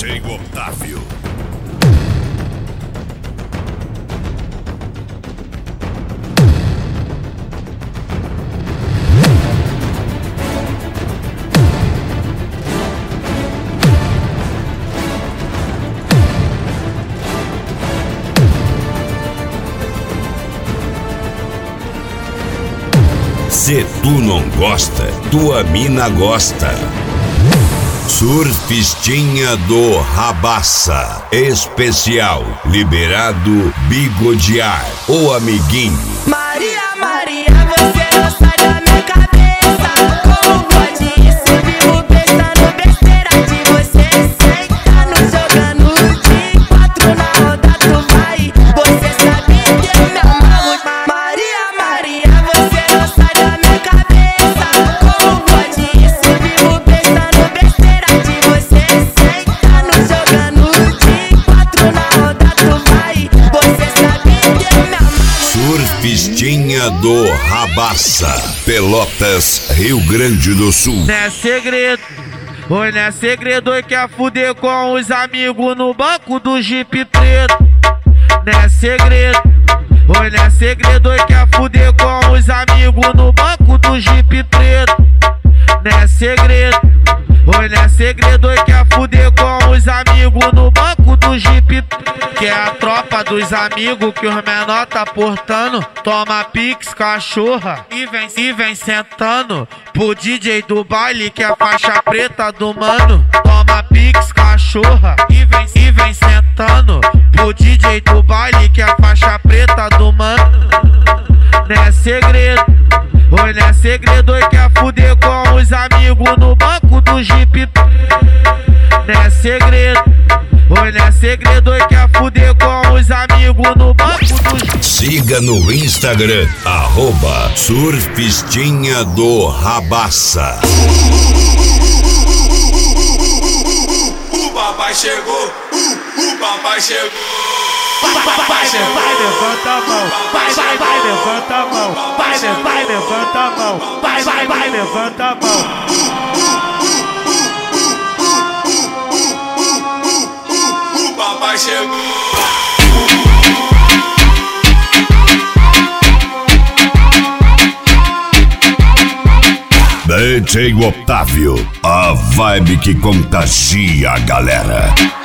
DJ Otávio. Se tu não gosta, tua mina gosta. Surfistinha do Rabassa. Especial. Liberado bigodear. O amiguinho. Maria, você não sai da minha cabeça. Como pode isso? Vivo pensando besteira de você. Sentando, jogando de 4 na roda, tu vai. Você sabe que eu me amarro. Maria, você não sai da minha cabeça. Como pode isso? Vivo pensando besteira de você. Sentando, jogando de 4 na roda, tu vai. Você sabe que eu me amarro. Surfistinha do Rabassa. Pelotas, Rio Grande do Sul. Não é segredo, oi, não é segredo, oi, quer fuder com os amigos no banco do Jeep preto. Não é segredo, oi, não é segredo, oi, quer fuder com os amigos no banco do Jeep preto. Não é segredo, oi, não é segredo, oi, quer fuder com os amigos no banco do Jeep preto. Que é a tropa dos amigos que os menor tá portando. Toma pix, cachorra, e vem sentando pro DJ do baile que é a faixa preta do mano. Toma pix, cachorra, e vem sentando pro DJ do baile que é a faixa preta do mano. Não é segredo, oi, não é segredo, oi, quer fuder com os amigos no banco do Jeep. Não é segredo, oi, não é segredo, oi, quer fuder com os amigos no banco do Jeep. Siga no Instagram, @Surfistinha do Rabassa. O papai chegou, o papai chegou. Vai, levanta a mão. Vai, levanta a mão. Vai, levanta a mão. Vai, levanta a mão. O papai chegou. DJ Otávio, a vibe que contagia a galera.